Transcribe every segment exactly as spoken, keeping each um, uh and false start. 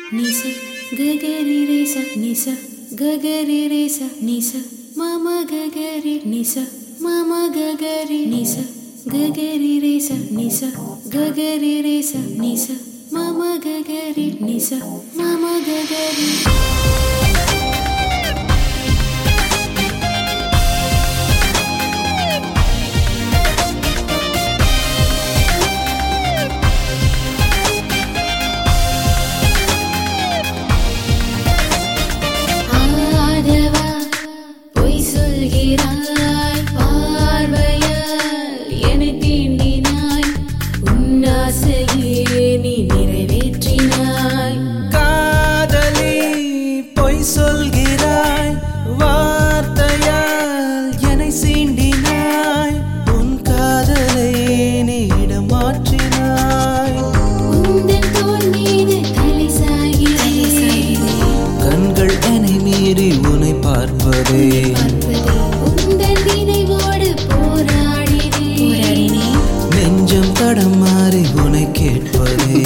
Nisa, gagari resa, nisa, gagari resa, nisa, mama gagari, nisa, mama gagari, nisa, gagari resa, nisa, gagari resa, nisa, mama gagari, nisa, mama gagari. சொல்கிறாய் வார்த்தையால் என்னை சீண்டினாய் உன் காதலை நீ இடம் மாற்றினாய் உந்தன் தோள் மீது தலை சாய்கிறேன் கண்கள் என்னை மீறி உன்னை பார்ப்பதே உந்தன் நினைவோடு போராடினேன் நெஞ்சம் தடம் மாறி உன்னை கேட்பதே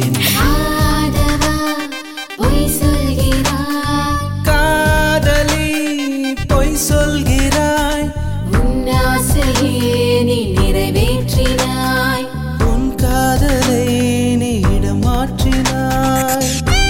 சொல்கிறாய் உன் ஆசையே நீ நிறைவேற்றினாய் உன் காதலை நீ இடம் மாற்றினாய்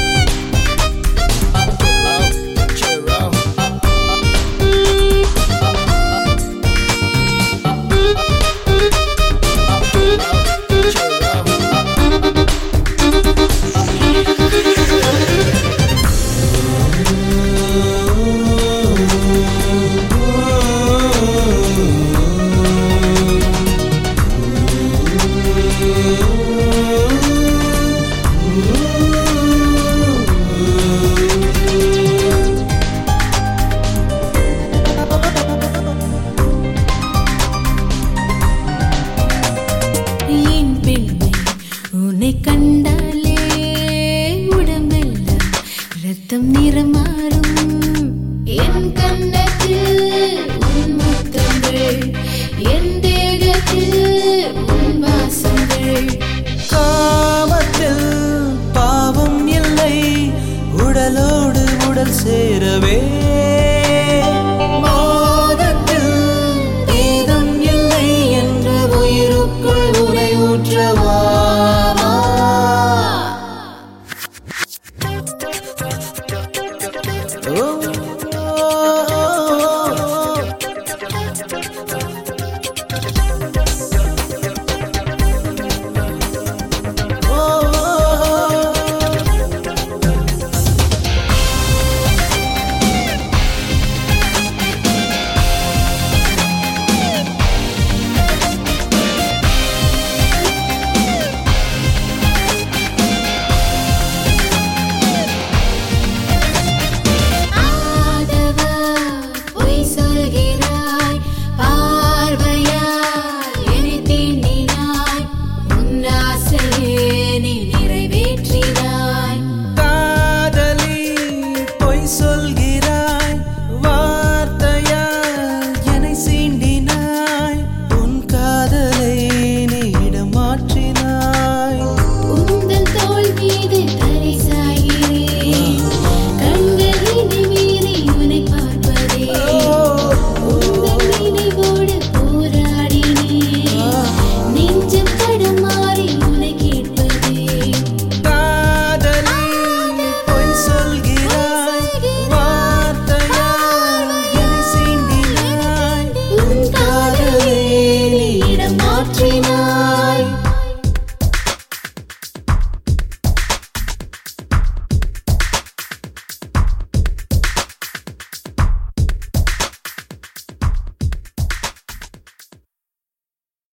உன்னை கண்டாலே உடம்பெல்லாம் ரத்தம் நிறமாறும் என் கண்ணத்தில் உன் முத்தங்கள் என் தேகத்தில் உன் வாசங்கள் காமத்தில் பாவம் இல்லை உடலோடு உடல் சேரவே